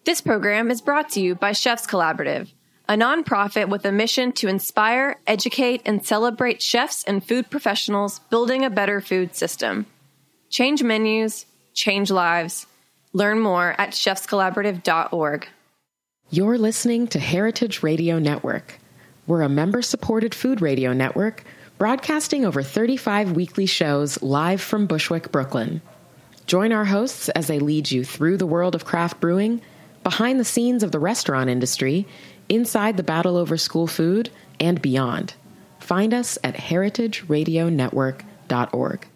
This program is brought to you by Chefs Collaborative, a nonprofit with a mission to inspire, educate, and celebrate chefs and food professionals building a better food system. Change menus, change lives. Learn more at chefscollaborative.org. You're listening to Heritage Radio Network. We're a member-supported food radio network broadcasting over 35 weekly shows live from Bushwick, Brooklyn. Join our hosts as they lead you through the world of craft brewing, behind the scenes of the restaurant industry, inside the battle over school food, and beyond. Find us at heritageradionetwork.org.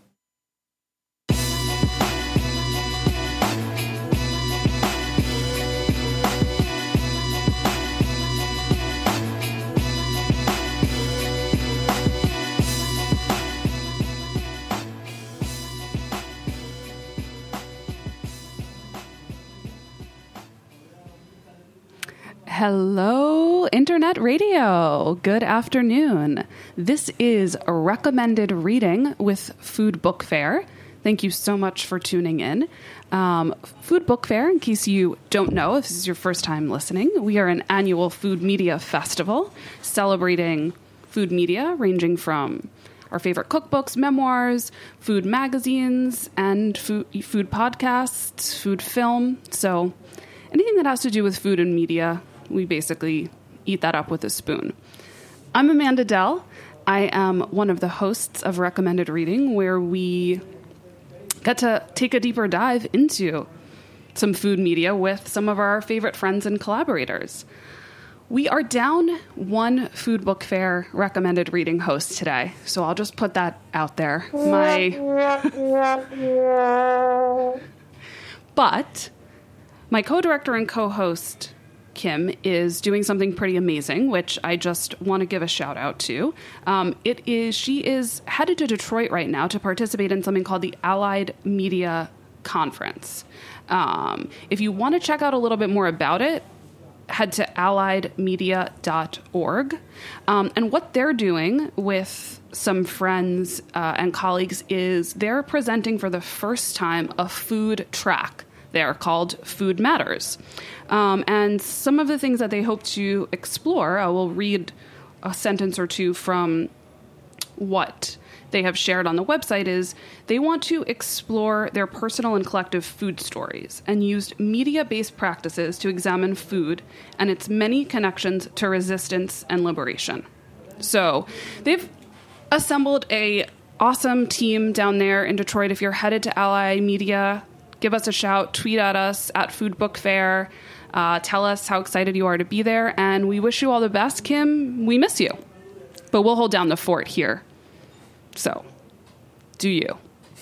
Hello, Internet Radio. Good afternoon. This is a recommended reading with Food Book Fair. Thank you so much for tuning in. Food Book Fair, in case you don't know, if this is your first time listening, we are an annual food media festival celebrating food media ranging from our favorite cookbooks, memoirs, food magazines, and food podcasts, food film. So anything that has to do with food and media, we basically eat that up with a spoon. I'm Amanda Dell. I am one of the hosts of Recommended Reading, where we get to take a deeper dive into some food media with some of our favorite friends and collaborators. We are down one Food Book Fair Recommended Reading host today, so I'll just put that out there. But my co-director and co-host, Kim, is doing something pretty amazing, which I just want to give a shout out to. She is headed to Detroit right now to participate in something called the Allied Media Conference. If you want to check out a little bit more about it, head to alliedmedia.org. And what they're doing with some friends and colleagues is they're presenting for the first time a food track. They are called Food Matters. And some of the things that they hope to explore, I will read a sentence or two from what they have shared on the website, is they want to explore their personal and collective food stories and use media-based practices to examine food and its many connections to resistance and liberation. So they've assembled a awesome team down there in Detroit. If you're headed to Ally Media, give us a shout, tweet at us at Food Book Fair. Tell us how excited you are to be there, and we wish you all the best. Kim, we miss you, but we'll hold down the fort here. So, do you.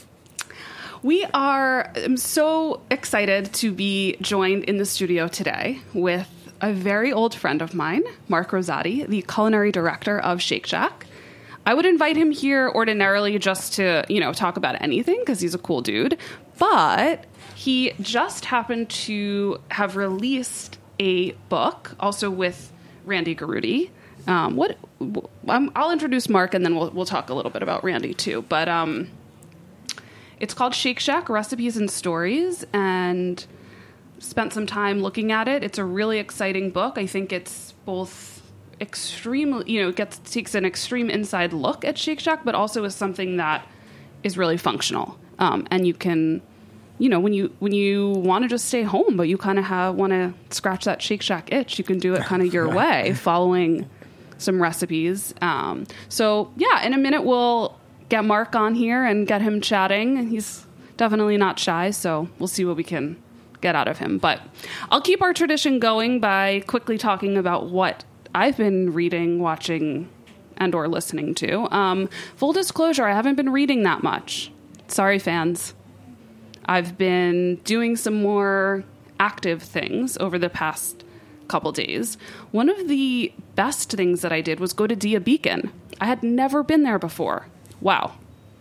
I'm so excited to be joined in the studio today with a very old friend of mine, Mark Rosati, the culinary director of Shake Shack. I would invite him here ordinarily just to, talk about anything because he's a cool dude. But he just happened to have released a book, also with Randy Garutti. I'll introduce Mark, and then we'll talk a little bit about Randy too. But it's called Shake Shack: Recipes and Stories, and spent some time looking at it. It's a really exciting book. I think it's both extremely, takes an extreme inside look at Shake Shack, but also is something that is really functional. And you can, when you want to just stay home, but you kind of want to scratch that Shake Shack itch, you can do it kind of your way, following some recipes. So yeah, in a minute we'll get Mark on here and get him chatting. He's definitely not shy, so we'll see what we can get out of him. But I'll keep our tradition going by quickly talking about what I've been reading, watching, and or listening to. Full disclosure, I haven't been reading that much. Sorry, fans. I've been doing some more active things over the past couple days. One of the best things that I did was go to Dia Beacon. I had never been there before. Wow.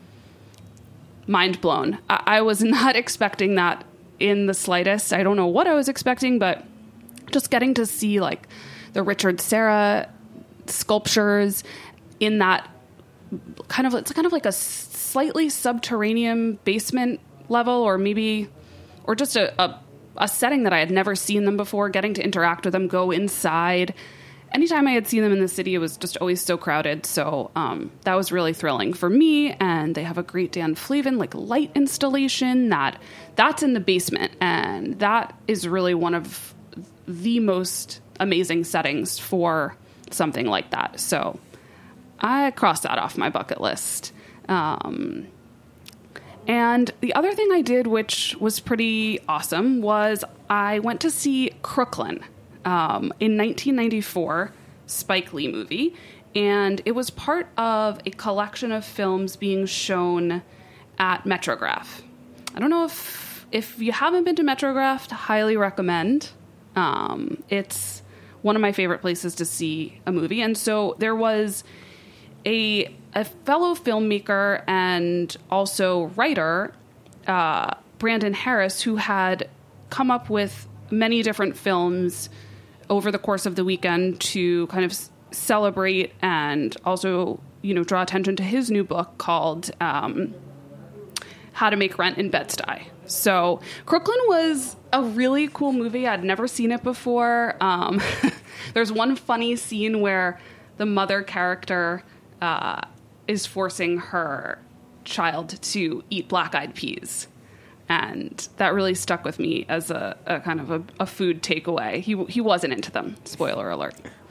Mind blown. I was not expecting that in the slightest. I don't know what I was expecting, but just getting to see like the Richard Serra sculptures in that it's kind of like a slightly subterranean basement level, or just a a setting that I had never seen them before, getting to interact with them, go inside. Anytime I had seen them in the city, it was just always so crowded. So that was really thrilling for me. And they have a great Dan Flavin light installation that's in the basement, and that is really one of the most amazing settings for something like that. So I crossed that off my bucket list. And the other thing I did, which was pretty awesome, was I went to see Crooklyn in 1994, Spike Lee movie. And it was part of a collection of films being shown at Metrograph. I don't know if you haven't been to Metrograph, highly recommend. It's one of my favorite places to see a movie. And so there was a fellow filmmaker and also writer, Brandon Harris, who had come up with many different films over the course of the weekend to kind of celebrate and also, draw attention to his new book called How to Make Rent in Bed-Stuy. So Crooklyn was a really cool movie. I'd never seen it before. There's one funny scene where the mother character is forcing her child to eat black-eyed peas. And that really stuck with me as a kind of a food takeaway. He wasn't into them. Spoiler alert.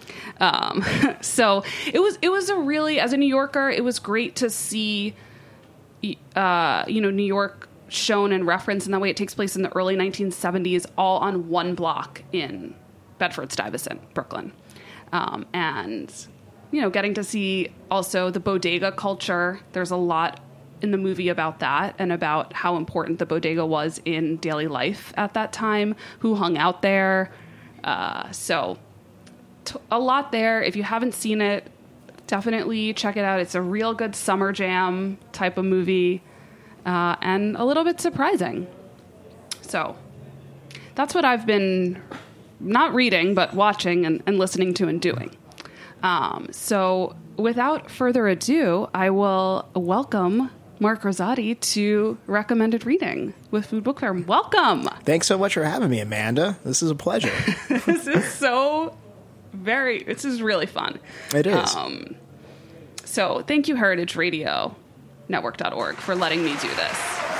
So it was a really, as a New Yorker, it was great to see, New York shown and referenced in that way. It takes place in the early 1970s, all on one block in Bedford-Stuyvesant, Brooklyn. And, getting to see also the bodega culture. There's a lot in the movie about that and about how important the bodega was in daily life at that time, who hung out there. So a lot there. If you haven't seen it, definitely check it out. It's a real good summer jam type of movie, and a little bit surprising. So that's what I've been not reading, but watching and listening to and doing. So without further ado, I will welcome Mark Rosati to Recommended Reading with Food Book Fair. Welcome. Thanks so much for having me, Amanda. This is a pleasure. This is really fun. It is. So thank you, heritageradionetwork.org, for letting me do this.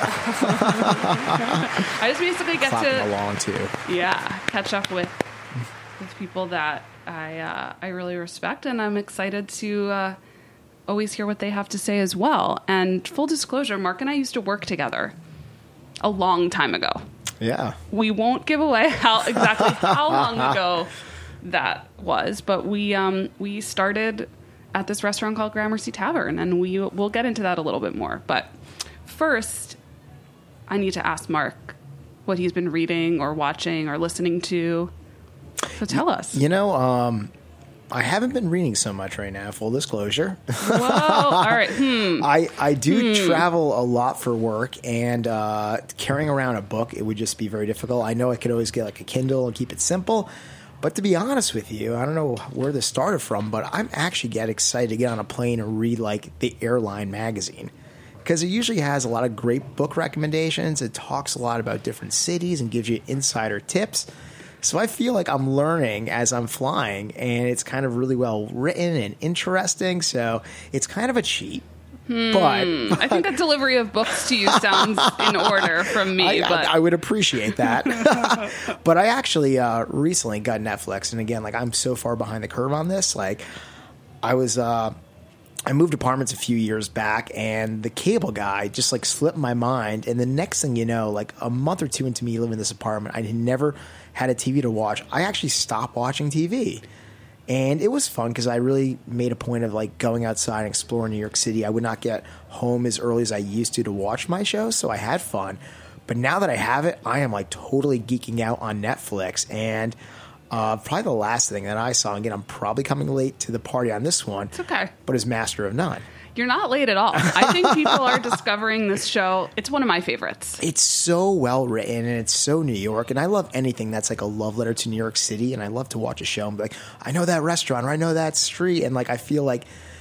I just basically get Clapping along too. Catch up with people that I really respect, and I'm excited to always hear what they have to say as well. And full disclosure, Mark and I used to work together a long time ago. Yeah. We won't give away how long ago that was, but we started at this restaurant called Gramercy Tavern, and we'll get into that a little bit more. But first, I need to ask Mark what he's been reading or watching or listening to. So tell us. I haven't been reading so much right now, full disclosure. Whoa, all right. I do travel a lot for work, and carrying around a book, it would just be very difficult. I know I could always get a Kindle and keep it simple, but to be honest with you, I don't know where this started from, but I'm actually get excited to get on a plane and read the Airline magazine, because it usually has a lot of great book recommendations. It talks a lot about different cities and gives you insider tips. So I feel like I'm learning as I'm flying, and it's kind of really well written and interesting. So it's kind of a cheat. But I think the delivery of books to you sounds in order from me. I would appreciate that. But I actually recently got Netflix, and again, I'm so far behind the curve on this. I moved apartments a few years back, and the cable guy just slipped my mind. And the next thing you know, a month or two into me living in this apartment, I had never had a TV to watch. I actually stopped watching TV. And it was fun because I really made a point of going outside and exploring New York City. I would not get home as early as I used to watch my show, so I had fun. But now that I have it, I am totally geeking out on Netflix. And probably the last thing that I saw, again, I'm probably coming late to the party on this one. It's okay. But is Master of None. You're not late at all. I think people are discovering this show. It's one of my favorites. It's so well written, and it's so New York. And I love anything that's a love letter to New York City. And I love to watch a show and be I know that restaurant, or I know that street. And I feel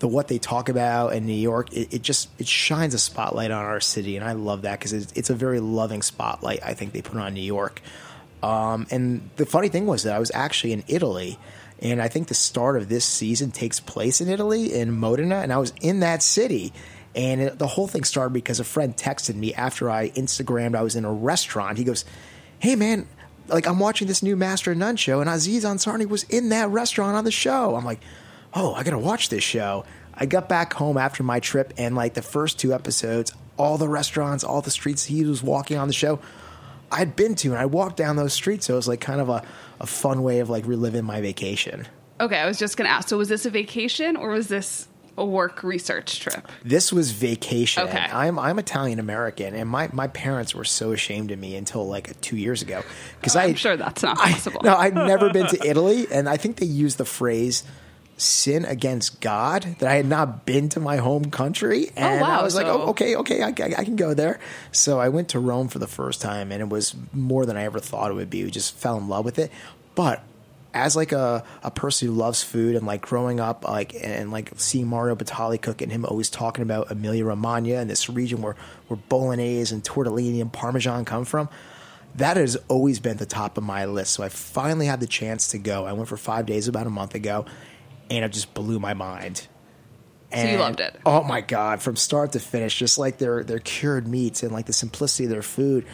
what they talk about in New York, it shines a spotlight on our city, and I love that because it's a very loving spotlight I think they put on New York. And the funny thing was that I was actually in Italy, and I think the start of this season takes place in Italy, in Modena, and I was in that city. And the whole thing started because a friend texted me after I Instagrammed I was in a restaurant. He goes, "Hey, man, like I'm watching this new Master and None show, and Aziz Ansari was in that restaurant on the show." I'm like, "Oh, I got to watch this show." I got back home after my trip, and like the first 2 episodes, all the restaurants, all the streets he was walking on the show, I'd been to, and I walked down those streets. So it was like kind of a fun way of like reliving my vacation. Okay, I was just going to ask, so was this a vacation or was this a work research trip? This was vacation. Okay. I'm Italian American, and my parents were so ashamed of me until like 2 years ago because I'm sure that's not possible. I'd never been to Italy, and I think they used the phrase "sin against God" that I had not been to my home country, and wow. I was like, "Oh, okay, I can go there." So I went to Rome for the first time, and it was more than I ever thought it would be. We just fell in love with it, but as like a person who loves food and like growing up like and like seeing Mario Batali cook and him always talking about Emilia Romagna and this region where bolognese and tortellini and parmesan come from, that has always been at the top of my list. So I finally had the chance to go. I went for 5 days about a month ago, and it just blew my mind. So you loved it? Oh my God, from start to finish, just like their cured meats and like the simplicity of their food.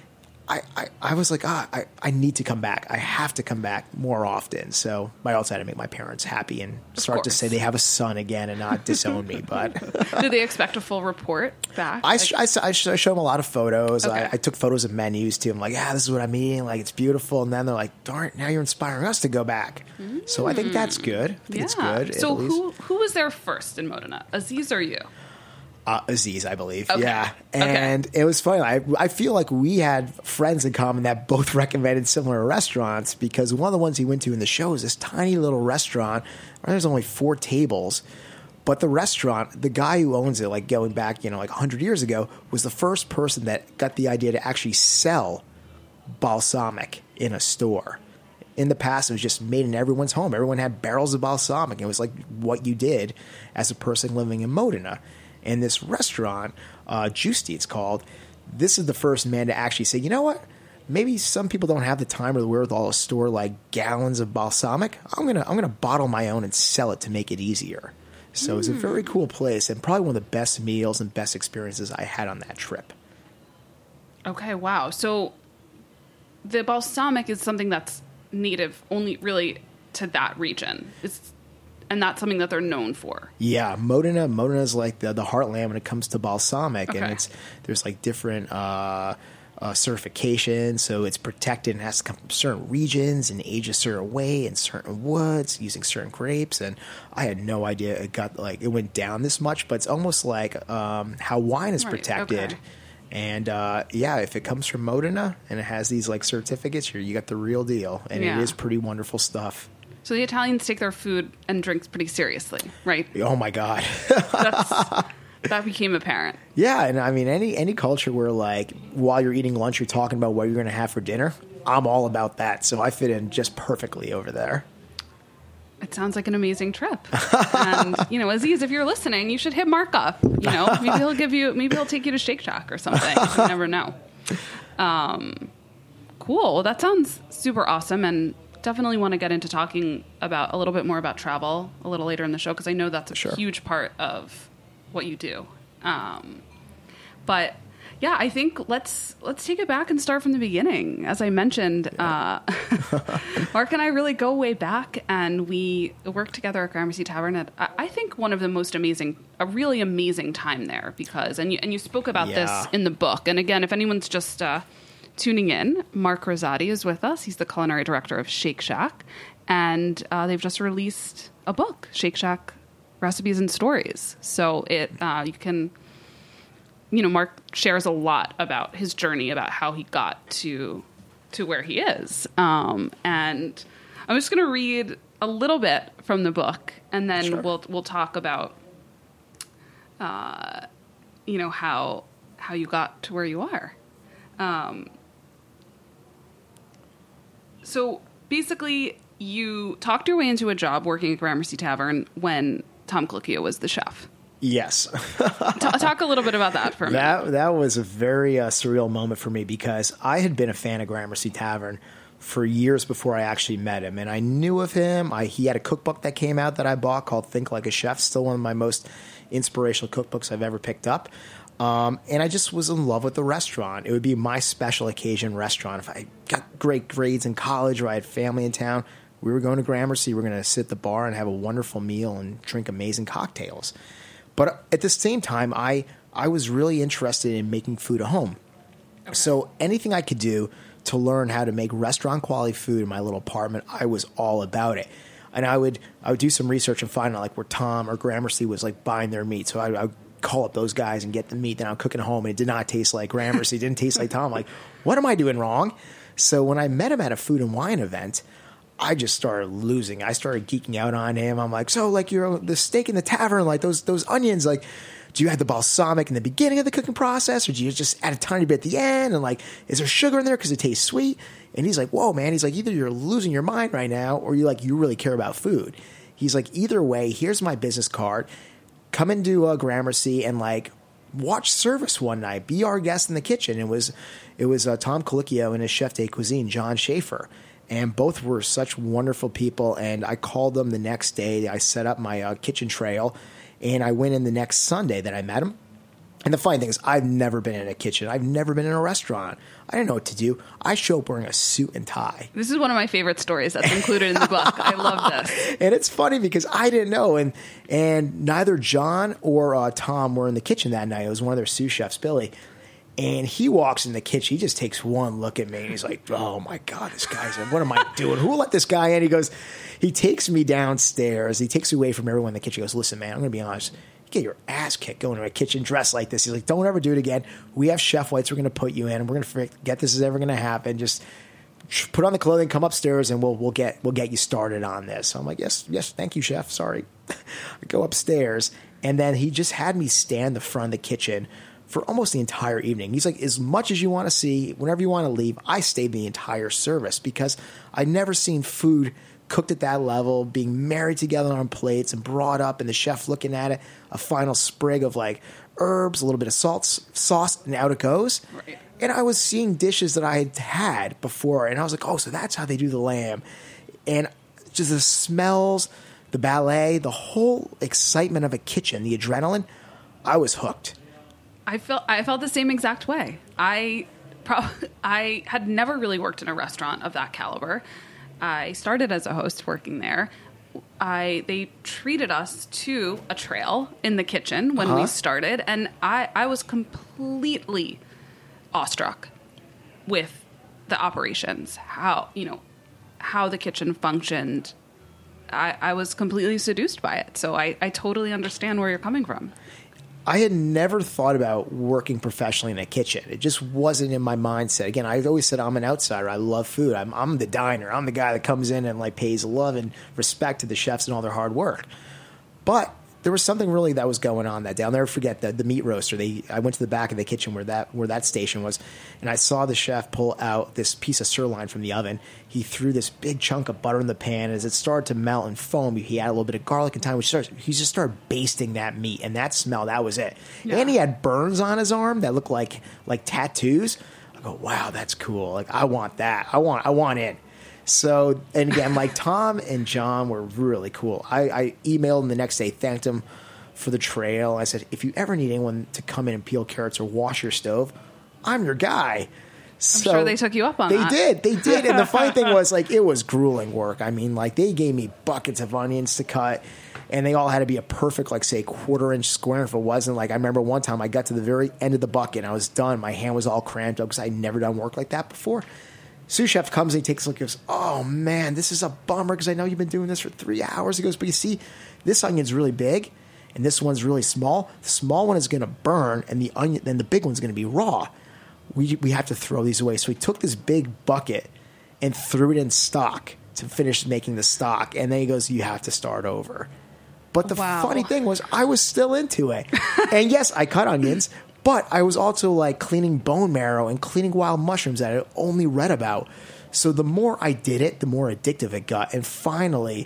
I was like, I need to come back. I have to come back more often. So I also had to make my parents happy and start to say they have a son again and not disown me. But did they expect a full report back? I show them a lot of photos. Okay. I took photos of menus too. I'm like, this is what I'm eating. Like, it's beautiful. And then they're like, darn, now you're inspiring us to go back. So I think that's good. I think it's good. So who was there first in Modena, Aziz or you? Aziz, I believe. Okay. Yeah. And It was funny. I feel like we had friends in common that both recommended similar restaurants because one of the ones he went to in the show is this tiny little restaurant where there's only 4 tables. But the restaurant, the guy who owns it, like going back, like 100 years ago, was the first person that got the idea to actually sell balsamic in a store. In the past, it was just made in everyone's home. Everyone had barrels of balsamic. It was like what you did as a person living in Modena. And this restaurant, Giusti it's called, this is the first man to actually say, you know what? Maybe some people don't have the time or the wherewithal to store like gallons of balsamic. I'm gonna bottle my own and sell it to make it easier. So it's a very cool place and probably one of the best meals and best experiences I had on that trip. Okay, wow. So the balsamic is something that's native only really to that region. And that's something that they're known for. Yeah, Modena is like the heartland when it comes to balsamic, okay. And there's like different certifications, so it's protected and has to come from certain regions and age a certain way in certain woods using certain grapes. And I had no idea it went down this much, but it's almost like how wine is protected. Okay. And if it comes from Modena and it has these like certificates, you got the real deal, and It is pretty wonderful stuff. So the Italians take their food and drinks pretty seriously, right? Oh my God. That became apparent. Yeah, and I mean any culture where like while you're eating lunch you're talking about what you're going to have for dinner, I'm all about that. So I fit in just perfectly over there. It sounds like an amazing trip. And, Aziz, if you're listening, you should hit Mark up. Maybe he'll take you to Shake Shack or something. You never know. Cool. Well, that sounds super awesome, and definitely want to get into talking about a little bit more about travel a little later in the show, because I know that's a huge part of what you do. But yeah, I think let's take it back and start from the beginning. As I mentioned, Mark and I really go way back, and we worked together at Gramercy Tavern at, I think, one of the most a really amazing time there, because, and you spoke about this in the book. And again, if anyone's just tuning in, Mark Rosati is with us. He's the culinary director of Shake Shack, and they've just released a book, Shake Shack Recipes and Stories. So you can, Mark shares a lot about his journey, about how he got to where he is. And I'm just going to read a little bit from the book, and then we'll talk about, how you got to where you are. So basically, you talked your way into a job working at Gramercy Tavern when Tom Colicchio was the chef. Yes. Talk a little bit about that for a minute. That was a very surreal moment for me because I had been a fan of Gramercy Tavern for years before I actually met him. And I knew of him. He had a cookbook that came out that I bought called Think Like a Chef, still one of my most inspirational cookbooks I've ever picked up. And I just was in love with the restaurant. It would be my special occasion restaurant. If I got great grades in college or I had family in town, we were going to Gramercy. We were going to sit at the bar and have a wonderful meal and drink amazing cocktails. But at the same time, I was really interested in making food at home. Okay. So anything I could do to learn how to make restaurant quality food in my little apartment, I was all about it. And I would do some research and find out like where Tom or Gramercy was like buying their meat. So I would call up those guys and get the meat. Then I'm cooking at home and it did not taste like Gramercy. It didn't taste like Tom. Like, what am I doing wrong? So when I met him at a food and wine event, I just started losing. I started geeking out on him. I'm like, so like the steak in the tavern, like those onions, like, do you have the balsamic in the beginning of the cooking process or do you just add a tiny bit at the end? And like, is there sugar in there because it tastes sweet? And he's like, whoa, man. He's like, either you're losing your mind right now or you really care about food. He's like, either way, here's my business card. Come into Gramercy and like watch service one night. Be our guest in the kitchen. It was Tom Colicchio and his chef de cuisine, John Schaefer. And both were such wonderful people. And I called them the next day. I set up my kitchen trail. And I went in the next Sunday that I met him. And the funny thing is, I've never been in a kitchen. I've never been in a restaurant. I didn't know what to do. I show up wearing a suit and tie. This is one of my favorite stories that's included in the book. I love this. And it's funny because I didn't know. And neither John or Tom were in the kitchen that night. It was one of their sous chefs, Billy. And he walks in the kitchen. He just takes one look at me. And he's like, oh, my God, this guy's like, what am I doing? Who let this guy in? He takes me downstairs. He takes me away from everyone in the kitchen. He goes, listen, man, I'm going to be honest. You get your ass kicked going to a kitchen dressed like this. He's like, don't ever do it again. We have chef whites we're going to put you in. And we're going to forget this is ever going to happen. Just put on the clothing, come upstairs, and we'll get you started on this. So I'm like, yes, thank you, chef. Sorry. I go upstairs. And then he just had me stand the front of the kitchen for almost the entire evening. He's like, as much as you want to see, whenever you want to leave, I stayed the entire service because I'd never seen food cooked at that level, being married together on plates and brought up, and the chef looking at it, a final sprig of like herbs, a little bit of sauce, and out it goes. Right. And I was seeing dishes that I had had before, and I was like, oh, so that's how they do the lamb. And just the smells, the ballet, the whole excitement of a kitchen, the adrenaline, I was hooked. I felt the same exact way. I had never really worked in a restaurant of that caliber. I started as a host working there. They treated us to a trail in the kitchen when we started, and I was completely awestruck with the operations, how the kitchen functioned. I was completely seduced by it. So I totally understand where you're coming from. I had never thought about working professionally in a kitchen. It just wasn't in my mindset. Again, I've always said I'm an outsider. I love food. I'm the diner. I'm the guy that comes in and like pays love and respect to the chefs and all their hard work. But there was something really that was going on that day. I'll never forget the meat roaster. I went to the back of the kitchen where that station was, and I saw the chef pull out this piece of sirloin from the oven. He threw this big chunk of butter in the pan. As it started to melt and foam, he added a little bit of garlic and thyme. He just started basting that meat, and that smell, that was it. Yeah. And he had burns on his arm that looked like tattoos. I go, wow, that's cool. Like, I want that. I want it. So, and again, like Tom and John were really cool. I emailed him the next day, thanked him for the trail. I said, if you ever need anyone to come in and peel carrots or wash your stove, I'm your guy. So I'm sure they took you up on that. They did. And the funny thing was, like, it was grueling work. I mean, like, they gave me buckets of onions to cut, and they all had to be a perfect, like, say, 1/4-inch square. If it wasn't, like, I remember one time I got to the very end of the bucket, and I was done. My hand was all cramped up because I'd never done work like that before. Sous chef comes and he takes a look and goes, oh, man, this is a bummer because I know you've been doing this for 3 hours. He goes, but you see, this onion's really big and this one's really small. The small one is going to burn and the big one's going to be raw. We have to throw these away. So he took this big bucket and threw it in stock to finish making the stock. And then he goes, you have to start over. But the funny thing was I was still into it. And yes, I cut onions. But I was also like cleaning bone marrow and cleaning wild mushrooms that I only read about. So the more I did it, the more addictive it got. And finally,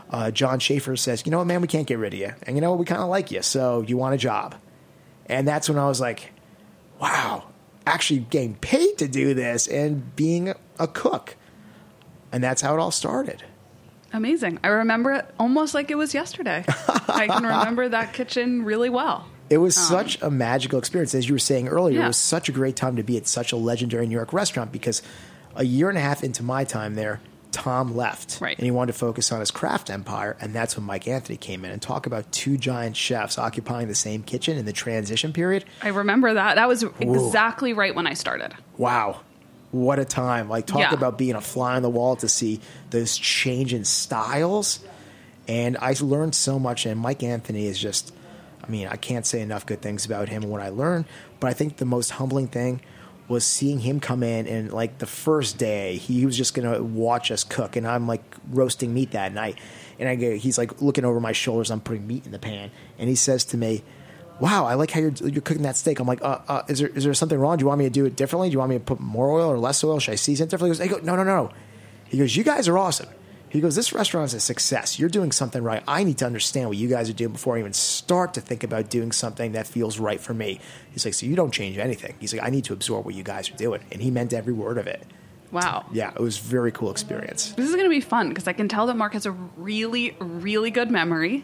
John Schaefer says, you know what, man, we can't get rid of you. And you know what, we kind of like you, so you want a job. And that's when I was like, wow, actually getting paid to do this and being a cook. And that's how it all started. Amazing. I remember it almost like it was yesterday. I can remember that kitchen really well. It was such a magical experience. As you were saying earlier, Yeah. It was such a great time to be at such a legendary New York restaurant because a year and a half into my time there, Tom left. Right. And he wanted to focus on his craft empire. And that's when Mike Anthony came in. And talk about two giant chefs occupying the same kitchen in the transition period. I remember that. That was exactly right when I started. Wow. What a time. Like, talk Yeah. about being a fly on the wall to see those change in styles. And I learned so much. And Mike Anthony is just, I mean, I can't say enough good things about him and what I learned. But I think the most humbling thing was seeing him come in and, like, the first day, he was just going to watch us cook. And I'm, like, roasting meat that night. And he's, like, looking over my shoulders. I'm putting meat in the pan. And he says to me, wow, I like how you're cooking that steak. I'm like, is there something wrong? Do you want me to do it differently? Do you want me to put more oil or less oil? Should I season it differently? He goes, no. He goes, you guys are awesome. He goes, this restaurant is a success. You're doing something right. I need to understand what you guys are doing before I even start to think about doing something that feels right for me. He's like, so you don't change anything. He's like, I need to absorb what you guys are doing. And he meant every word of it. Wow. Yeah, it was a very cool experience. This is going to be fun because I can tell that Mark has a really, really good memory,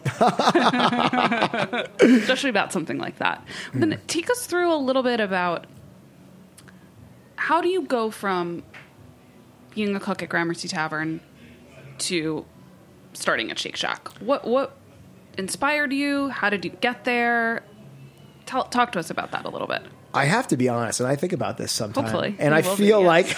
especially about something like that. Then take us through a little bit about how do you go from being a cook at Gramercy Tavern to starting at Shake Shack? What inspired you? How did you get there? Talk to us about that a little bit. I have to be honest, and I think about this sometimes. Hopefully. And You I will feel be, like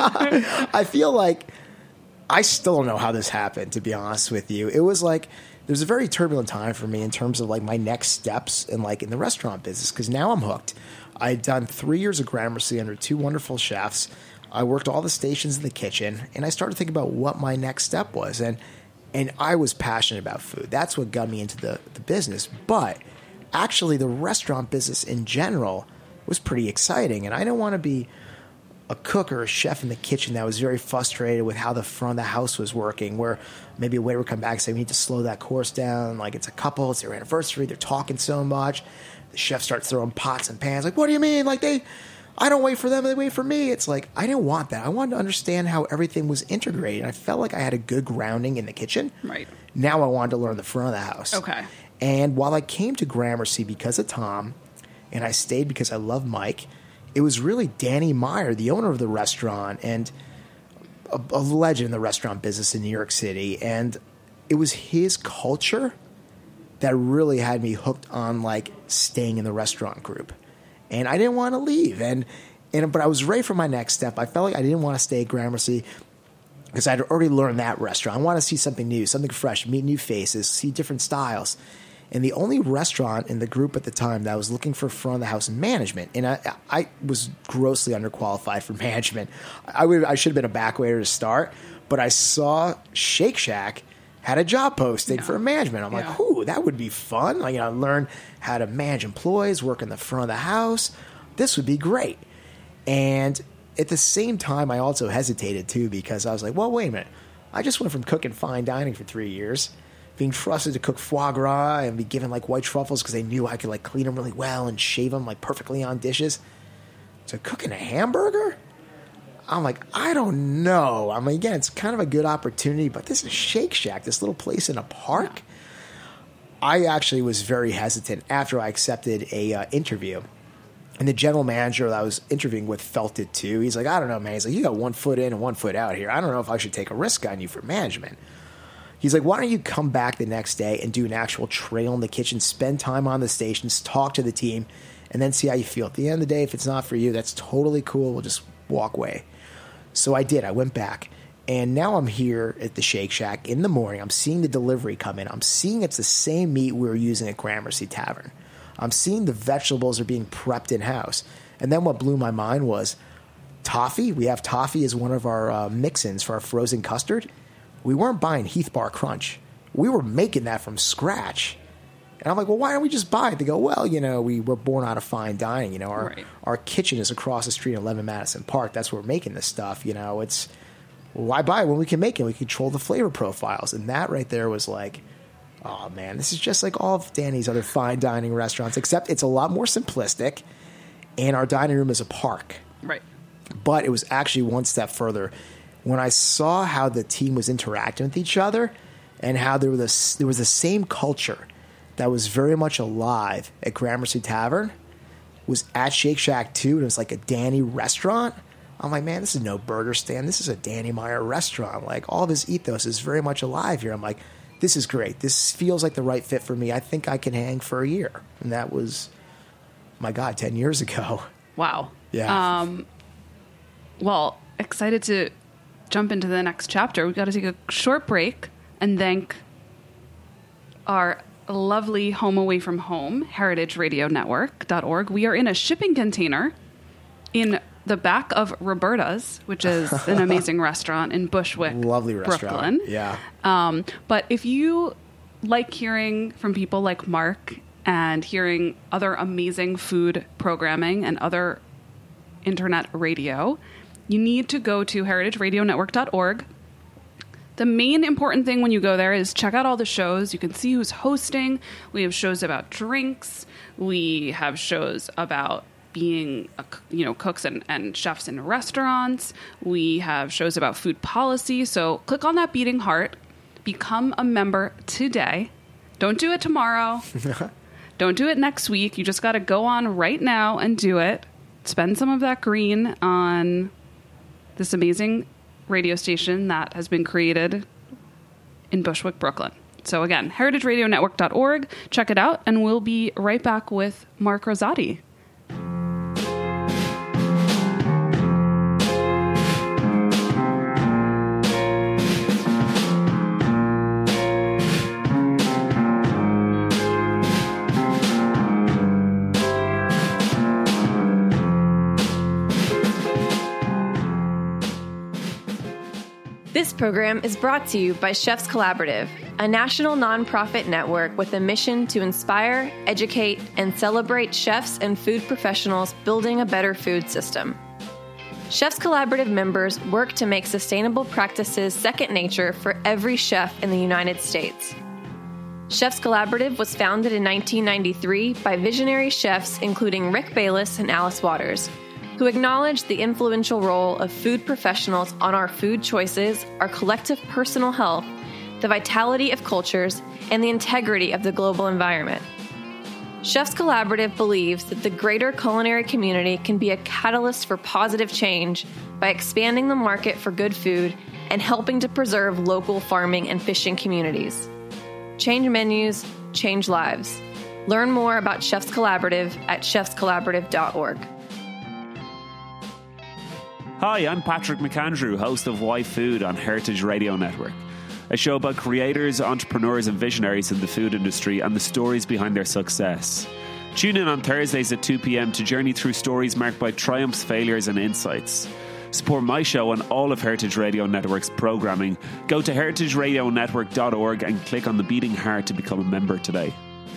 I feel like I still don't know how this happened, to be honest with you. It was like there's a very turbulent time for me in terms of like my next steps in the restaurant business, because now I'm hooked. I'd done 3 years of Gramercy under two wonderful chefs. I worked all the stations in the kitchen, and I started thinking about what my next step was. And I was passionate about food. That's what got me into the business. But actually, the restaurant business in general was pretty exciting. And I didn't want to be a cook or a chef in the kitchen that was very frustrated with how the front of the house was working, where maybe a waiter would come back and say, we need to slow that course down. Like, it's a couple, it's their anniversary, they're talking so much. The chef starts throwing pots and pans. Like, what do you mean? Like, I don't wait for them, they wait for me. It's like, I didn't want that. I wanted to understand how everything was integrated. And I felt like I had a good grounding in the kitchen. Right. Now I wanted to learn the front of the house. Okay. And while I came to Gramercy because of Tom, and I stayed because I love Mike, it was really Danny Meyer, the owner of the restaurant, and a legend in the restaurant business in New York City. And it was his culture that really had me hooked on like staying in the restaurant group. And I didn't want to leave. But I was ready for my next step. I felt like I didn't want to stay at Gramercy because I'd already learned that restaurant. I want to see something new, something fresh, meet new faces, see different styles. And the only restaurant in the group at the time that was looking for front of the house management, and I was grossly underqualified for management. I should have been a back waiter to start, but I saw Shake Shack had a job posting for management. I'm like, ooh, that would be fun. Like, learn how to manage employees, work in the front of the house. This would be great. And at the same time, I also hesitated too, because I was like, well, wait a minute. I just went from cooking fine dining for 3 years, being trusted to cook foie gras and be given like white truffles because they knew I could like clean them really well and shave them like perfectly on dishes, to cooking a hamburger. I'm like, I don't know. I mean, again, it's kind of a good opportunity, but this is Shake Shack, this little place in a park. I actually was very hesitant after I accepted a interview. And the general manager that I was interviewing with felt it too. He's like, I don't know, man. He's like, you got 1 foot in and 1 foot out here. I don't know if I should take a risk on you for management. He's like, why don't you come back the next day and do an actual trail in the kitchen, spend time on the stations, talk to the team, and then see how you feel. At the end of the day, if it's not for you, that's totally cool. We'll just walk away. So I did. I went back. And now I'm here at the Shake Shack in the morning. I'm seeing the delivery come in. I'm seeing it's the same meat we were using at Gramercy Tavern. I'm seeing the vegetables are being prepped in-house. And then what blew my mind was toffee. We have toffee as one of our mix-ins for our frozen custard. We weren't buying Heath Bar Crunch. We were making that from scratch. And I'm like, well, why don't we just buy it? They go, well, we were born out of fine dining. Our kitchen is across the street in 11 Madison Park. That's where we're making this stuff. why buy it when we can make it? We control the flavor profiles. And that right there was like, oh man, this is just like all of Danny's other fine dining restaurants, except it's a lot more simplistic, and our dining room is a park. Right. But it was actually one step further. When I saw how the team was interacting with each other and how there was the same culture that was very much alive at Gramercy Tavern was at Shake Shack too, and it was like a Danny restaurant. I'm like, man, this is no burger stand. This is a Danny Meyer restaurant. Like, all of his ethos is very much alive here. I'm like, this is great. This feels like the right fit for me. I think I can hang for a year. And that was, my God, 10 years ago. Wow. Yeah. Well, excited to jump into the next chapter. We've got to take a short break and thank our lovely home away from home, heritageradionetwork.org. We are in a shipping container in the back of Roberta's, which is an amazing restaurant in Bushwick, lovely restaurant. Brooklyn. Yeah. But if you like hearing from people like Mark and hearing other amazing food programming and other internet radio, you need to go to heritageradionetwork.org. The main important thing when you go there is check out all the shows. You can see who's hosting. We have shows about drinks. We have shows about being cooks and chefs in restaurants. We have shows about food policy. So click on that beating heart. Become a member today. Don't do it tomorrow. Don't do it next week. You just got to go on right now and do it. Spend some of that green on this amazing radio station that has been created in Bushwick, Brooklyn. So again, heritageradionetwork.org. Check it out, and we'll be right back with Mark Rosati. This program is brought to you by Chefs Collaborative, a national nonprofit network with a mission to inspire, educate, and celebrate chefs and food professionals building a better food system. Chefs Collaborative members work to make sustainable practices second nature for every chef in the United States. Chefs Collaborative was founded in 1993 by visionary chefs including Rick Bayless and Alice Waters, who acknowledge the influential role of food professionals on our food choices, our collective personal health, the vitality of cultures, and the integrity of the global environment. Chefs Collaborative believes that the greater culinary community can be a catalyst for positive change by expanding the market for good food and helping to preserve local farming and fishing communities. Change menus, change lives. Learn more about Chefs Collaborative at chefscollaborative.org. Hi, I'm Patrick McAndrew, host of Why Food on Heritage Radio Network, a show about creators, entrepreneurs and visionaries in the food industry and the stories behind their success. Tune in on Thursdays at 2 p.m. to journey through stories marked by triumphs, failures and insights. Support my show and all of Heritage Radio Network's programming. Go to heritageradionetwork.org and click on the beating heart to become a member today.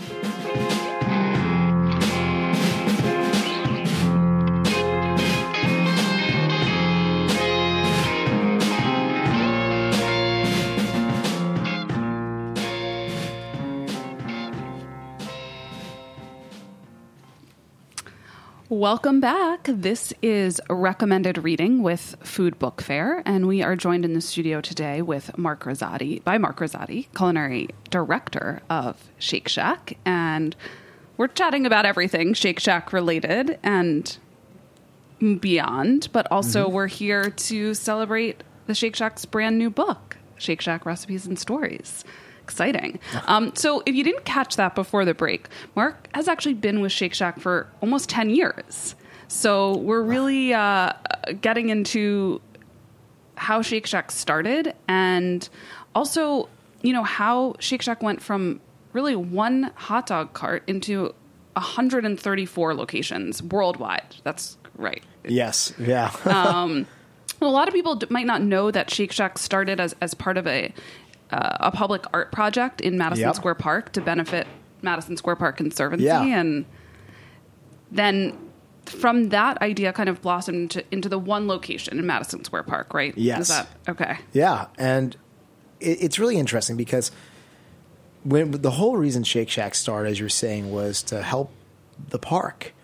Welcome back. This is Recommended Reading with Food Book Fair, and we are joined in the studio today with Mark Rosati, culinary director of Shake Shack, and we're chatting about everything Shake Shack related and beyond, but also we're here to celebrate the Shake Shack's brand new book, Shake Shack Recipes and Stories. Exciting. So if you didn't catch that before the break, Mark has actually been with Shake Shack for almost 10 years. So we're really getting into how Shake Shack started and also, how Shake Shack went from really one hot dog cart into 134 locations worldwide. That's right. Yes. Yeah. A lot of people might not know that Shake Shack started as part of a public art project in Madison Square Park to benefit Madison Square Park Conservancy. Yeah. And then from that idea kind of blossomed into the one location in Madison Square Park, right? Yes. Is that okay? Yeah, and it's really interesting because when the whole reason Shake Shack started, as you were saying, was to help the park.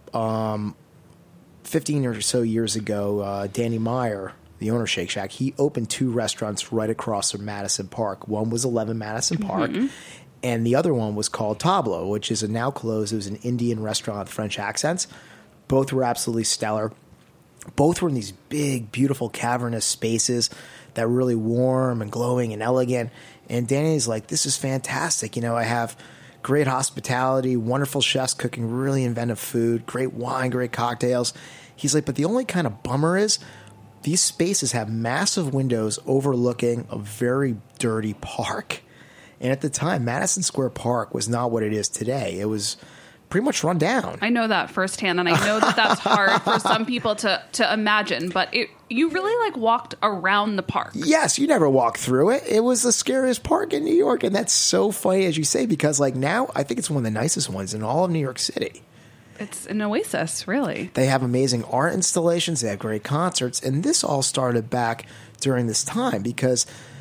15 or so years ago, Danny Meyer, the owner of Shake Shack, he opened 2 restaurants right across from Madison Park. One was 11 Madison Park, and the other one was called Tableau, which is a now closed. It was an Indian restaurant with French accents. Both were absolutely stellar. Both were in these big, beautiful, cavernous spaces that were really warm and glowing and elegant. And Danny's like, this is fantastic. You know, I have great hospitality, wonderful chefs cooking really inventive food, great wine, great cocktails. He's like, but the only kind of bummer is these spaces have massive windows overlooking a very dirty park. And at the time, Madison Square Park was not what it is today. It was pretty much run down. I know that firsthand, and I know that that's hard for some people to imagine, but you really like walked around the park. Yes, you never walked through it. It was the scariest park in New York, and that's so funny, as you say, because like now I think it's one of the nicest ones in all of New York City. It's an oasis, really. They have amazing art installations. They have great concerts, and this all started back during this time because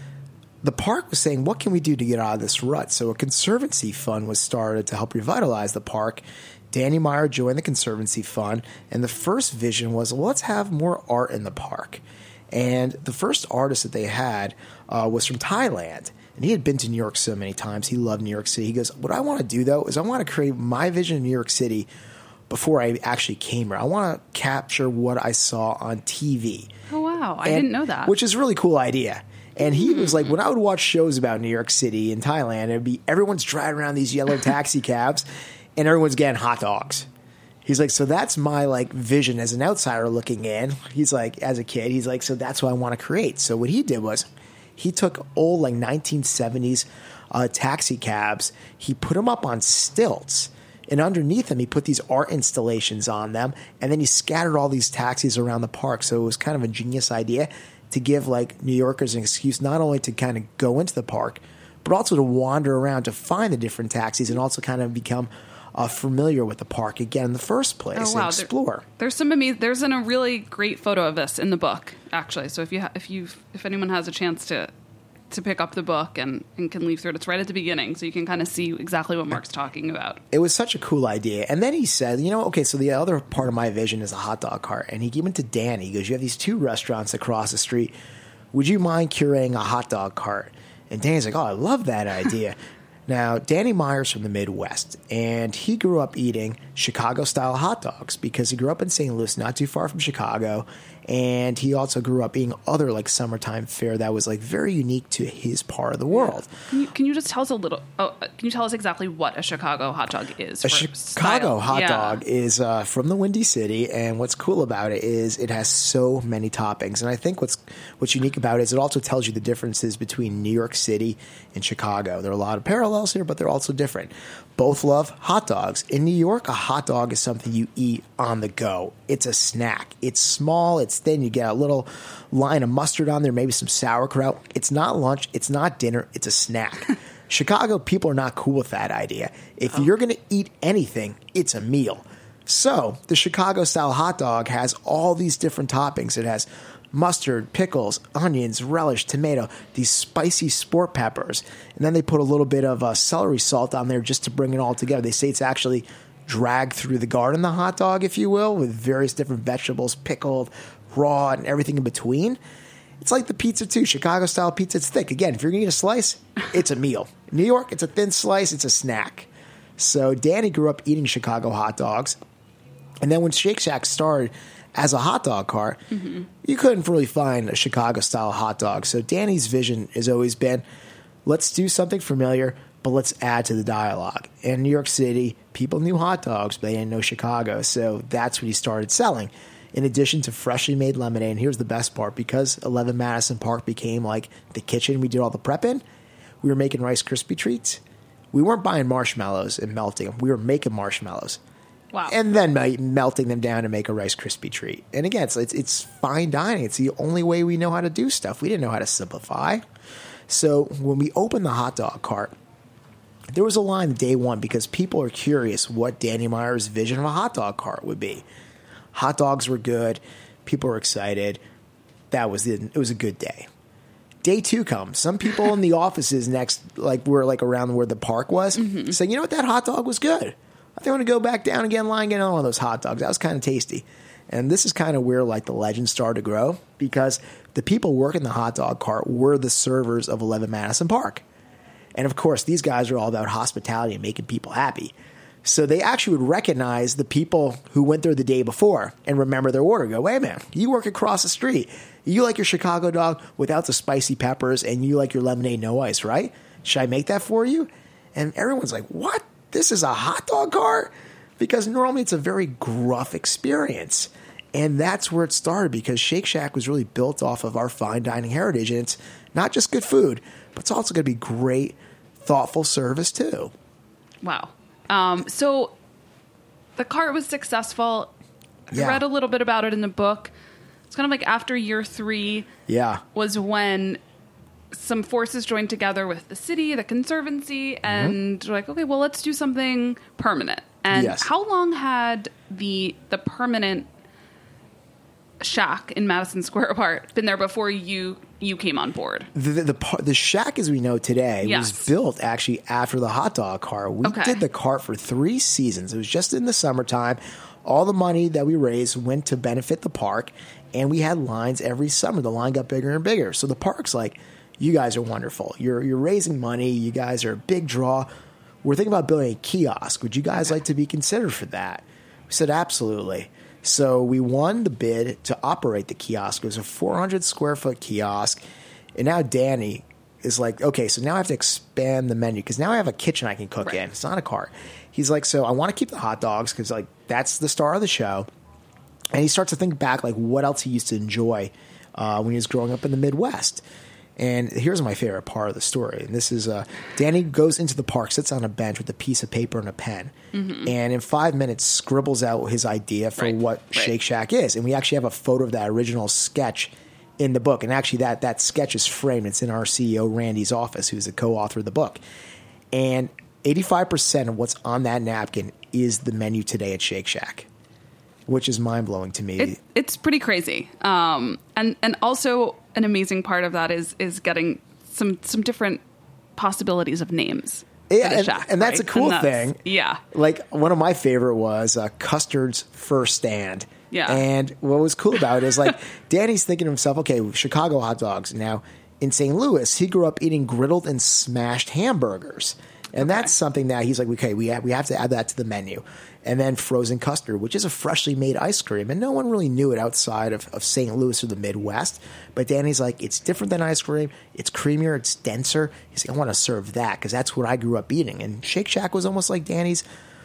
the park was saying, what can we do to get out of this rut? So a conservancy fund was started to help revitalize the park. Danny Meyer joined the conservancy fund, and the first vision was, well, let's have more art in the park. And the first artist that they had was from Thailand, and he had been to New York so many times. He loved New York City. He goes, what I want to do, though, is I want to create my vision of New York City before I actually came here. I want to capture what I saw on TV. Oh, wow. I didn't know that. Which is a really cool idea. And he was like, when I would watch shows about New York City and Thailand, it'd be everyone's driving around these yellow taxi cabs and everyone's getting hot dogs. He's like, so that's my like vision as an outsider looking in. He's like, as a kid, he's like, so that's what I want to create. So what he did was he took old like 1970s taxi cabs. He put them up on stilts. And underneath them, he put these art installations on them. And then he scattered all these taxis around the park. So it was kind of a genius idea to give like New Yorkers an excuse not only to kind of go into the park, but also to wander around to find the different taxis and also kind of become familiar with the park again in the first place and explore. There's a really great photo of this in the book, actually. So if anyone has a chance to pick up the book and can leaf through it, it's right at the beginning, so you can kind of see exactly what Mark's talking about. It was such a cool idea. And then he said, okay, so the other part of my vision is a hot dog cart. And he gave it to Danny. He goes, you have these 2 restaurants across the street. Would you mind curating a hot dog cart? And Danny's like, oh, I love that idea. Now, Danny Meyer's from the Midwest, and he grew up eating Chicago-style hot dogs because he grew up in St. Louis, not too far from Chicago, and he also grew up eating other, like, summertime fare that was, like, very unique to his part of the world. Can you just tell us can you tell us exactly what a Chicago hot dog is? A Chicago hot dog is from the Windy City, and what's cool about it is it has so many toppings, and I think what's unique about it is it also tells you the differences between New York City and Chicago. There are a lot of parallels here, but they're also different. Both love hot dogs. In New York, a hot dog is something you eat on the go. It's a snack. It's small, it's thin. You get a little line of mustard on there, maybe some sauerkraut. It's not lunch. It's not dinner. It's a snack. Chicago people are not cool with that idea. If you're going to eat anything, it's a meal. So the Chicago-style hot dog has all these different toppings. It has mustard, pickles, onions, relish, tomato, these spicy sport peppers. And then they put a little bit of celery salt on there just to bring it all together. They say it's actually dragged through the garden, the hot dog, if you will, with various different vegetables, pickled, raw, and everything in between. It's like the pizza, too. Chicago-style pizza, it's thick. Again, if you're going to eat a slice, it's a meal. New York, it's a thin slice. It's a snack. So Danny grew up eating Chicago hot dogs. And then when Shake Shack started as a hot dog cart, you couldn't really find a Chicago-style hot dog. So Danny's vision has always been, let's do something familiar, but let's add to the dialogue. In New York City, people knew hot dogs, but they didn't know Chicago. So that's what he started selling. In addition to freshly made lemonade, and here's the best part, because 11 Madison Park became like the kitchen we did all the prep in, we were making Rice Krispie treats. We weren't buying marshmallows and melting them. We were making marshmallows. Wow. And then melting them down to make a Rice Krispie treat. And again, it's fine dining. It's the only way we know how to do stuff. We didn't know how to simplify. So when we opened the hot dog cart, there was a line day one because people are curious what Danny Meyer's vision of a hot dog cart would be. Hot dogs were good. People were excited. It was a good day. Day 2 comes. Some people in the offices next, like were like around where the park was, saying, you know what, that hot dog was good. I think I'm going to go back down again, line, get on one of those hot dogs. That was kind of tasty. And this is kind of where like the legend started to grow, because the people working the hot dog cart were the servers of 11 Madison Park. And of course, these guys are all about hospitality and making people happy. So they actually would recognize the people who went there the day before and remember their order. Go, wait a minute, you work across the street. You like your Chicago dog without the spicy peppers, and you like your lemonade no ice, right? Should I make that for you? And everyone's like, what? This is a hot dog cart? Because normally it's a very gruff experience. And that's where it started, because Shake Shack was really built off of our fine dining heritage. And it's not just good food, but it's also going to be great, thoughtful service too. Wow. So the cart was successful. I read a little bit about it in the book. It's kind of like after year 3 was when some forces joined together with the city, the Conservancy, and they're like, okay, well, let's do something permanent. And how long had the permanent shack in Madison Square Park been there before you came on board? The shack as we know today was built actually after the hot dog cart. We did the cart for 3 seasons. It was just in the summertime. All the money that we raised went to benefit the park, and we had lines every summer. The line got bigger and bigger. So the park's like, you guys are wonderful. You're raising money. You guys are a big draw. We're thinking about building a kiosk. Would you guys like to be considered for that? We said, absolutely. So we won the bid to operate the kiosk. It was a 400 square foot kiosk. And now Danny is like, okay, so now I have to expand the menu, because now I have a kitchen I can cook in. It's not a cart. He's like, so I want to keep the hot dogs, because like that's the star of the show. And he starts to think back like what else he used to enjoy when he was growing up in the Midwest. And here's my favorite part of the story. And this is Danny goes into the park, sits on a bench with a piece of paper and a pen, and in 5 minutes scribbles out his idea for what Shake Shack is. And we actually have a photo of that original sketch in the book. And actually that sketch is framed. It's in our CEO Randy's office, who's the co-author of the book. And 85% of what's on that napkin is the menu today at Shake Shack, which is mind-blowing to me. It's pretty crazy. And also an amazing part of that is getting some different possibilities of names. Yeah, Shack, and that's a cool thing. Yeah. Like one of my favorite was Custard's First Stand. Yeah. And what was cool about it is like Danny's thinking to himself, okay, Chicago hot dogs. Now in St. Louis, he grew up eating griddled and smashed hamburgers. And that's something that he's like, okay, we have to add that to the menu. And then frozen custard, which is a freshly made ice cream. And no one really knew it outside of St. Louis or the Midwest. But Danny's like, it's different than ice cream. It's creamier. It's denser. He's like, I want to serve that because that's what I grew up eating. And Shake Shack was almost like Danny's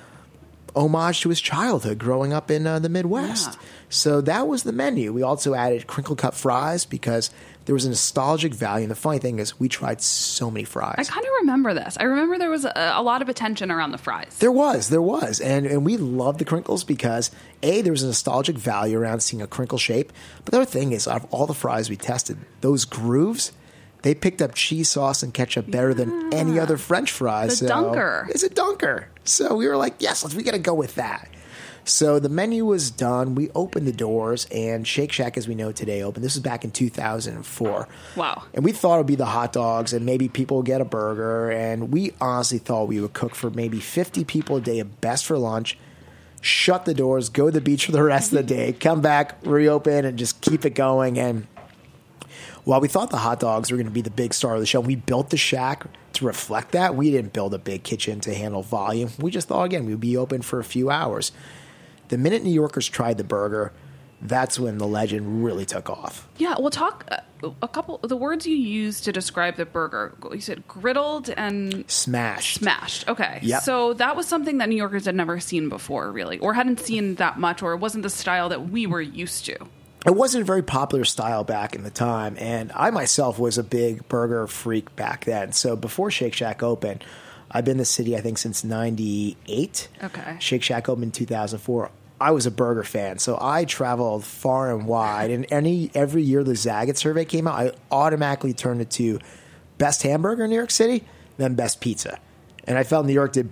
homage to his childhood growing up in the Midwest. Yeah. So that was the menu. We also added crinkle cut fries because there was a nostalgic value. And the funny thing is we tried so many fries. I kind of remember this. I remember there was a lot of attention around the fries. There was. And we loved the crinkles because, A, there was a nostalgic value around seeing a crinkle shape. But the other thing is, out of all the fries we tested, those grooves, they picked up cheese sauce and ketchup better than any other French fries. The dunker. It's a dunker. So we were like, yes, we got to go with that. So the menu was done. We opened the doors, and Shake Shack, as we know today, opened. This was back in 2004. Wow. And we thought it would be the hot dogs, and maybe people would get a burger. And we honestly thought we would cook for maybe 50 people a day at best for lunch, shut the doors, go to the beach for the rest of the day, come back, reopen, and just keep it going. And while we thought the hot dogs were going to be the big star of the show, we built the shack to reflect that. We didn't build a big kitchen to handle volume. We just thought, again, we'd be open for a few hours. The minute New Yorkers tried the burger, that's when the legend really took off. Yeah, we'll talk a couple the words you used to describe the burger. You said griddled and Smashed. Okay. Yep. So that was something that New Yorkers had never seen before, really, or hadn't seen that much, or it wasn't the style that we were used to. It wasn't a very popular style back in the time, and I myself was a big burger freak back then. So before Shake Shack opened, I've been in the city, I think, since 98. Okay. Shake Shack opened in 2004. I was a burger fan, so I traveled far and wide. And every year the Zagat survey came out, I automatically turned it to best hamburger in New York City, then best pizza. And I felt New York did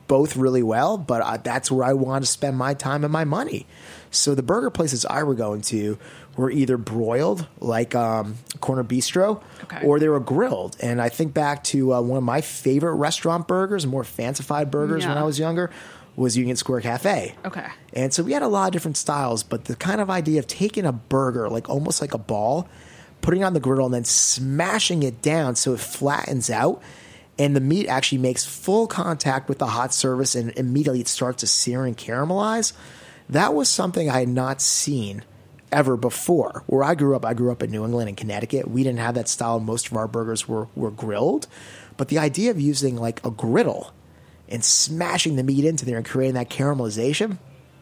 both really well, but that's where I want to spend my time and my money. So the burger places I were going to were either broiled, like Corner Bistro, or they were grilled. And I think back to one of my favorite restaurant burgers, more fancified burgers when I was younger, was Union Square Cafe. Okay. And so we had a lot of different styles, but the kind of idea of taking a burger, like almost like a ball, putting it on the griddle and then smashing it down so it flattens out, and the meat actually makes full contact with the hot surface and immediately it starts to sear and caramelize. That was something I had not seen ever before. Where I grew up in New England and Connecticut. We didn't have that style. Most of our burgers were grilled. But the idea of using like a griddle and smashing the meat into there and creating that caramelization,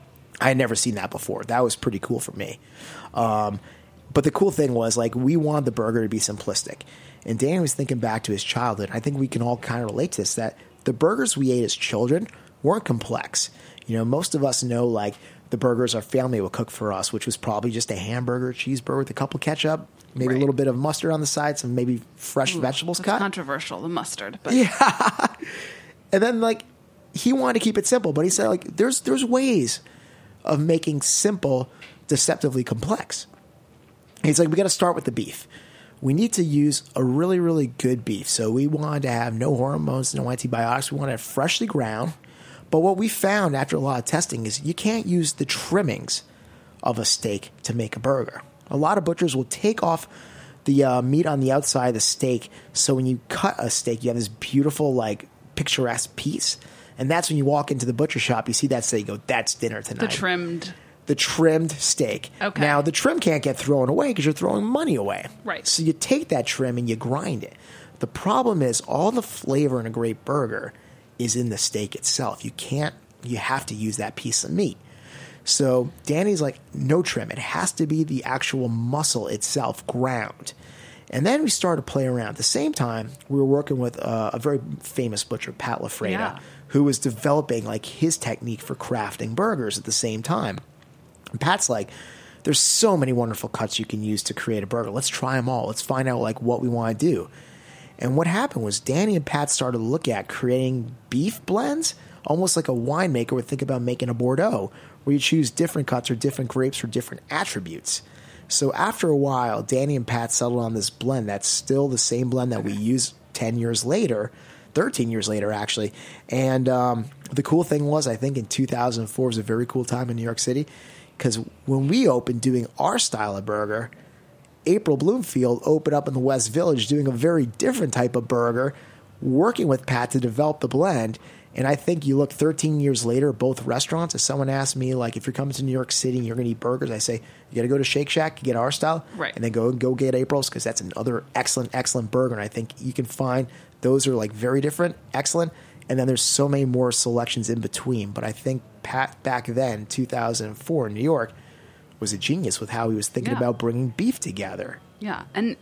I had never seen that before. That was pretty cool for me. But the cool thing was, like, we wanted the burger to be simplistic. And Danny was thinking back to his childhood. I think we can all kind of relate to this, that the burgers we ate as children weren't complex. You know, most of us know, like, the burgers our family would cook for us, which was probably just a hamburger, cheeseburger with a couple ketchup, maybe a little bit of mustard on the side, some maybe fresh vegetables cut. Controversial, the mustard. But. Yeah. And then, like, he wanted to keep it simple, but he said, like, there's ways of making simple deceptively complex. He's like, we got to start with the beef. We need to use a really, really good beef. So we wanted to have no hormones, no antibiotics. We wanted to have freshly ground. But what we found after a lot of testing is you can't use the trimmings of a steak to make a burger. A lot of butchers will take off the meat on the outside of the steak. So when you cut a steak, you have this beautiful, like, picturesque piece. And that's when you walk into the butcher shop, you see that steak, you go, that's dinner tonight. The trimmed steak. Okay. Now, the trim can't get thrown away because you're throwing money away. Right. So you take that trim and you grind it. The problem is all the flavor in a great burger is in the steak itself. You have to use that piece of meat. So Danny's like, no trim. It has to be the actual muscle itself ground. And then we started to play around. At the same time, we were working with a very famous butcher, Pat LaFreda, who was developing like his technique for crafting burgers at the same time. And Pat's like, there's so many wonderful cuts you can use to create a burger. Let's try them all. Let's find out like what we want to do. And what happened was Danny and Pat started to look at creating beef blends, almost like a winemaker would think about making a Bordeaux, where you choose different cuts or different grapes for different attributes. So after a while, Danny and Pat settled on this blend that's still the same blend that we use 10 years later, 13 years later, actually. And the cool thing was, I think in 2004 was a very cool time in New York City, because when we opened doing our style of burger, April Bloomfield opened up in the West Village doing a very different type of burger, working with Pat to develop the blend. And I think you look 13 years later, both restaurants, if someone asks me, like, if you're coming to New York City and you're going to eat burgers, I say, you got to go to Shake Shack, get our style, and then go get April's, because that's another excellent burger. And I think you can find those are, like, very different, excellent, and then there's so many more selections in between. But I think Pat, back then, 2004 in New York, was a genius with how he was thinking about bringing beef together. Yeah, and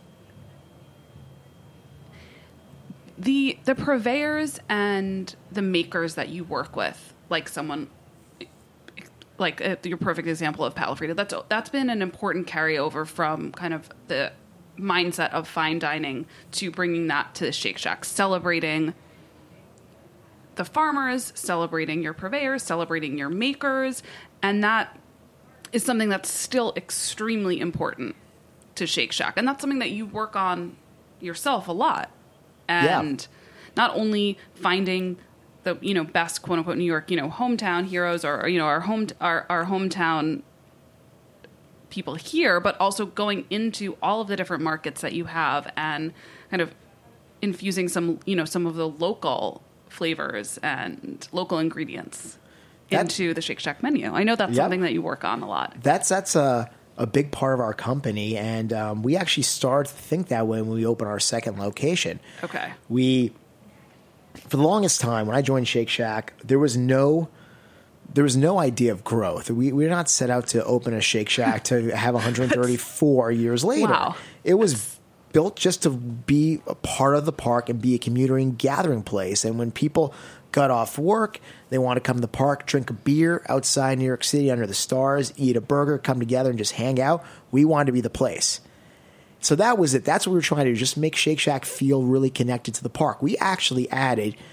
the purveyors and the makers that you work with, like someone like your perfect example of Pat LaFreda, that's been an important carryover from kind of the mindset of fine dining to bringing that to the Shake Shack, celebrating the farmers, celebrating your purveyors, celebrating your makers, and that is something that's still extremely important to Shake Shack. And that's something that you work on yourself a lot. And not only finding the, best quote unquote New York, hometown heroes or, our hometown people here, but also going into all of the different markets that you have and kind of infusing some of the local flavors and local ingredients into the Shake Shack menu. I know that's something that you work on a lot. That's a big part of our company, and we actually started to think that way when we opened our second location. Okay. For the longest time, when I joined Shake Shack, there was no idea of growth. We're not set out to open a Shake Shack to have 134 years later. Wow. It was built just to be a part of the park and be a community and gathering place. And when people got off work, they want to come to the park, drink a beer outside New York City under the stars, eat a burger, come together and just hang out. We wanted to be the place. So that was it. That's what we were trying to do, just make Shake Shack feel really connected to the park. We actually added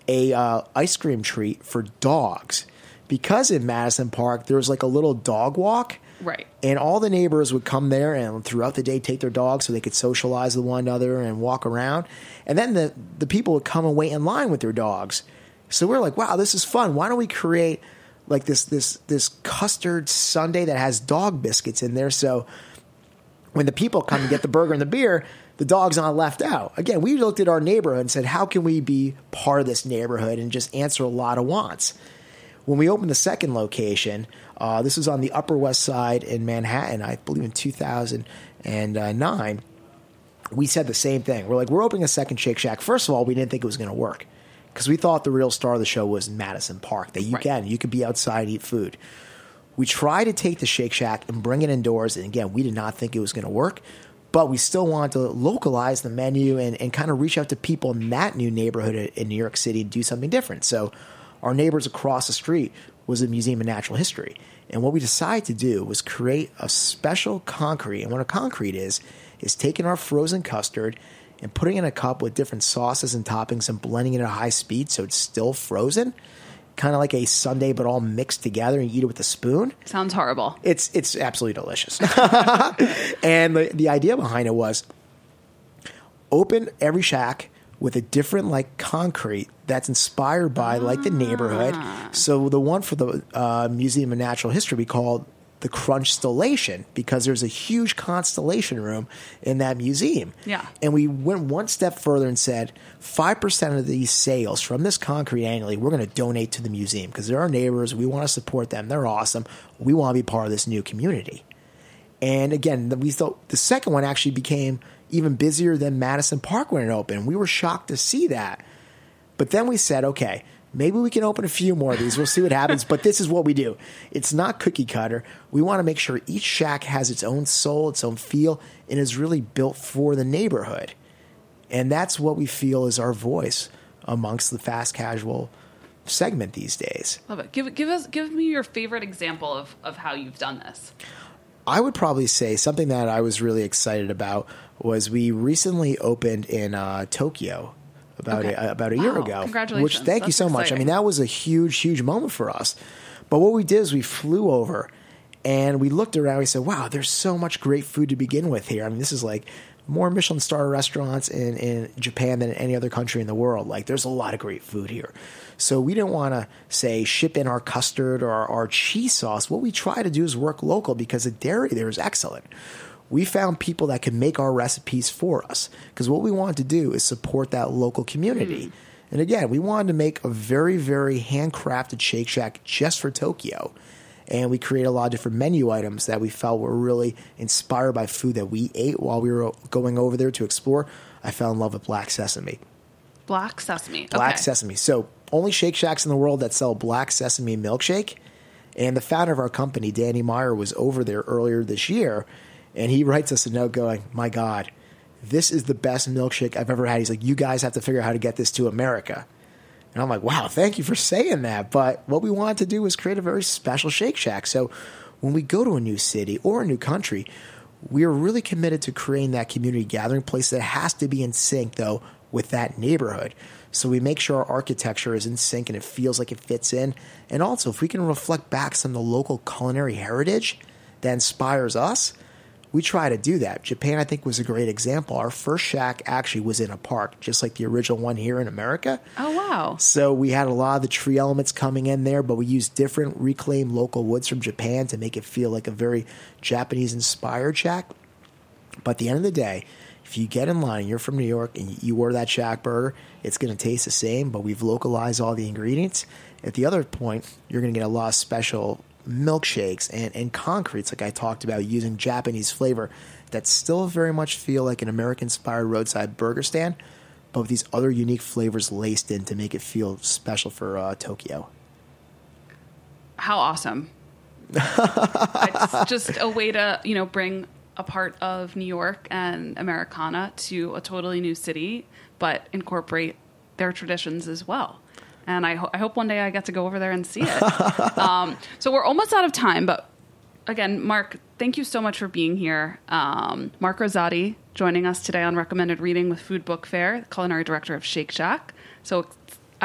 a ice cream treat for dogs. Because in Madison Park, there was like a little dog walk. Right. And all the neighbors would come there and throughout the day take their dogs so they could socialize with one another and walk around. And then the people would come and wait in line with their dogs. So we're like, wow, this is fun. Why don't we create like this custard sundae that has dog biscuits in there? So when the people come to get the burger and the beer, the dog's not left out. Again, we looked at our neighborhood and said, how can we be part of this neighborhood and just answer a lot of wants? When we opened the second location, this was on the Upper West Side in Manhattan, I believe in 2009, we said the same thing. We're like, we're opening a second Shake Shack. First of all, we didn't think it was going to work because we thought the real star of the show was Madison Park, that you could be outside and eat food. We tried to take the Shake Shack and bring it indoors, and again, we did not think it was going to work, but we still wanted to localize the menu and kind of reach out to people in that new neighborhood in New York City and do something different. So our neighbors across the street was the Museum of Natural History. And what we decided to do was create a special concrete. And what a concrete is taking our frozen custard and putting it in a cup with different sauces and toppings and blending it at high speed so it's still frozen. Kind of like a sundae, but all mixed together, and you eat it with a spoon. Sounds horrible. It's absolutely delicious. And the idea behind it was open every shack with a different like concrete that's inspired by like the neighborhood. So the one for the Museum of Natural History we called the Crunchstellation because there's a huge constellation room in that museum. Yeah. And we went one step further and said 5% of these sales from this concrete annually, we're going to donate to the museum because they're our neighbors. We want to support them. They're awesome. We want to be part of this new community. And again, we thought the second one actually became even busier than Madison Park when it opened. We were shocked to see that. But then we said, okay, maybe we can open a few more of these. We'll see what happens. But this is what we do. It's not cookie cutter. We want to make sure each shack has its own soul, its own feel, and is really built for the neighborhood. And that's what we feel is our voice amongst the fast casual segment these days. Love it. Give me your favorite example of how you've done this. I would probably say something that I was really excited about was we recently opened in Tokyo about a year ago. Congratulations. Which thank you so much. Exciting. I mean, that was a huge moment for us. But what we did is we flew over and we looked around. We said, wow, there's so much great food to begin with here. I mean, this is like more Michelin star restaurants in Japan than in any other country in the world. Like, there's a lot of great food here. So we didn't want to, say, ship in our custard or our cheese sauce. What we try to do is work local because the dairy there is excellent. We found people that can make our recipes for us because what we wanted to do is support that local community. And again, we wanted to make a very, very handcrafted Shake Shack just for Tokyo. And we created a lot of different menu items that we felt were really inspired by food that we ate while we were going over there to explore. I fell in love with black sesame. Black sesame. Black sesame. So only Shake Shacks in the world that sell black sesame milkshake. And the founder of our company, Danny Meyer, was over there earlier this year. And he writes us a note going, my God, this is the best milkshake I've ever had. He's like, you guys have to figure out how to get this to America. And I'm like, wow, thank you for saying that. But what we wanted to do was create a very special Shake Shack. So when we go to a new city or a new country, we are really committed to creating that community gathering place that has to be in sync, though, with that neighborhood. So we make sure our architecture is in sync and it feels like it fits in. And also, if we can reflect back some of the local culinary heritage that inspires us, we try to do that. Japan, I think, was a great example. Our first shack actually was in a park, just like the original one here in America. Oh, wow. So we had a lot of the tree elements coming in there, but we used different reclaimed local woods from Japan to make it feel like a very Japanese-inspired shack. But at the end of the day, if you get in line and you're from New York and you order that shack burger, it's going to taste the same, but we've localized all the ingredients. At the other point, you're going to get a lot of special milkshakes and concretes, like I talked about, using Japanese flavor that still very much feel like an American-inspired roadside burger stand, but with these other unique flavors laced in to make it feel special for Tokyo. How awesome. It's just a way to, bring a part of New York and Americana to a totally new city, but incorporate their traditions as well. And I hope one day I get to go over there and see it. So we're almost out of time, but again, Mark, thank you so much for being here. Mark Rosati joining us today on Recommended Reading with Food Book Fair, culinary director of Shake Shack. So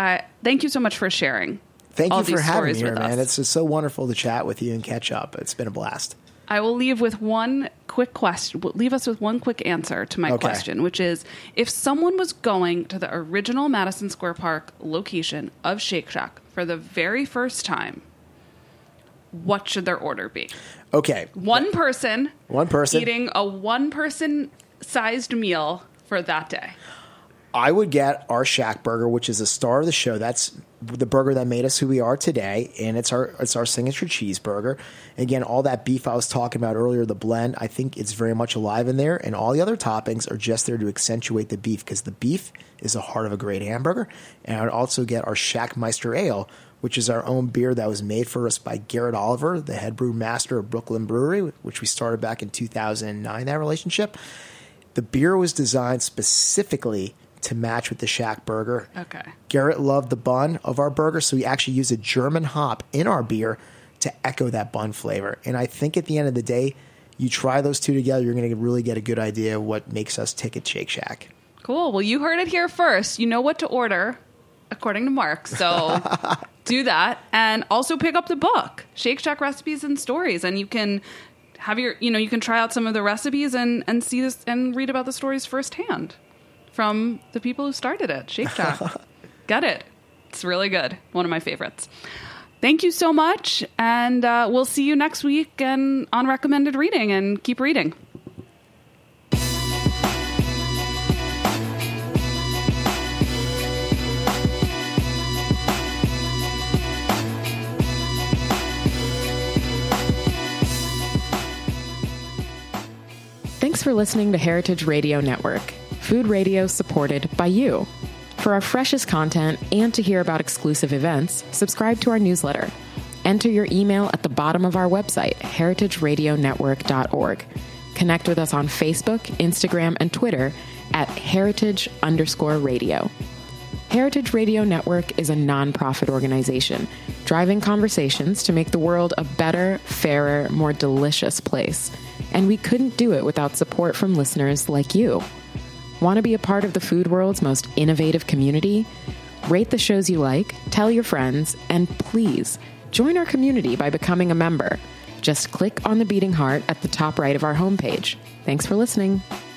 thank you so much for sharing. Thank all you for these having me stories here, with man. us. It's so wonderful to chat with you and catch up. It's been a blast. I will leave with one quick question. Leave us with one quick answer to my question, which is: if someone was going to the original Madison Square Park location of Shake Shack for the very first time, what should their order be? Okay. One person eating a one-person sized meal for that day. I would get our Shack Burger, which is a star of the show. That's the burger that made us who we are today, and it's our signature cheeseburger. Again, all that beef I was talking about earlier, the blend, I think it's very much alive in there, and all the other toppings are just there to accentuate the beef, because the beef is the heart of a great hamburger. And I would also get our Shackmeister Ale, which is our own beer that was made for us by Garrett Oliver, the head brew master of Brooklyn Brewery, which we started back in 2009, that relationship. The beer was designed specifically to match with the Shack Burger. Okay. Garrett loved the bun of our burger, so we actually used a German hop in our beer to echo that bun flavor. And I think at the end of the day, you try those two together, you're going to really get a good idea of what makes us tick at Shake Shack. Cool. Well, you heard it here first. You know what to order, according to Mark. So do that. And also pick up the book, Shake Shack Recipes and Stories. And you can have you can try out some of the recipes and see this and read about the stories firsthand from the people who started it, Shake Shack. Get it. It's really good. One of my favorites. Thank you so much. And we'll see you next week and on Recommended Reading, and keep reading. Thanks for listening to Heritage Radio Network, food radio supported by you. For our freshest content and to hear about exclusive events, subscribe to our newsletter. Enter your email at the bottom of our website, heritageradionetwork.org. Connect with us on Facebook, Instagram, and Twitter at heritage_radio. Heritage Radio Network is a nonprofit organization driving conversations to make the world a better, fairer, more delicious place. And we couldn't do it without support from listeners like you. Want to be a part of the food world's most innovative community? Rate the shows you like, tell your friends, and please join our community by becoming a member. Just click on the beating heart at the top right of our homepage. Thanks for listening.